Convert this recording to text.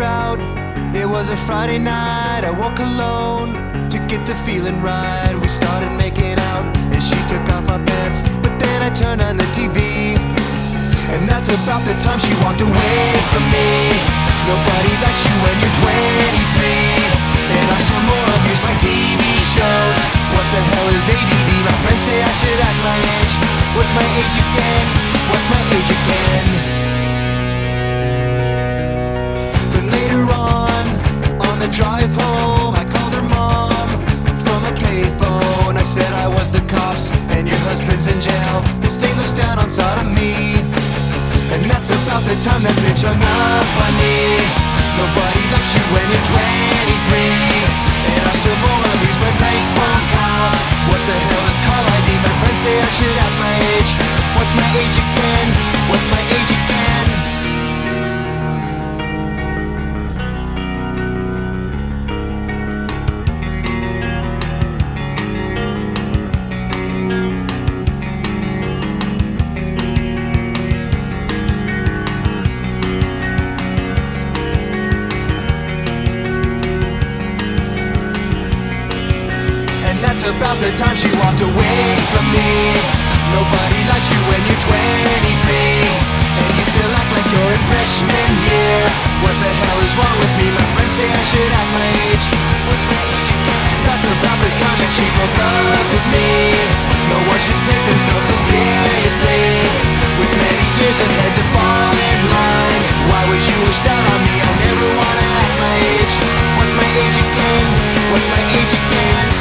out. It was a Friday night, I woke alone to get the feeling right. We started making out and she took off my pants, but then I turned on the TV, and that's about the time she walked away from me. Nobody likes you when you're 23, and I still more abuse my TV shows. What the hell is ADD? My friends say I should act my age. What's my age again? What's my age again? Then later on the drive home, I called her mom from a payphone. I said I was the cops and your husband's in jail. The state looks down on sodomy, and that's about the time that bitch hung up on me. Nobody likes you when you're 23, and I still more abuse my prank phone calls. What the hell is call ID? My friends say I should have my age. What's my age again? What's my age again? About the time she walked away from me. Nobody likes you when you're 23, and you still act like you're in freshman year. What the hell is wrong with me? My friends say I should act my age. What's my age again? That's about the time that she broke up with me. No one should take themselves so seriously, with many years ahead to fall in line. Why would you wish that on me? I never wanna act my age. What's my age again? What's my age again?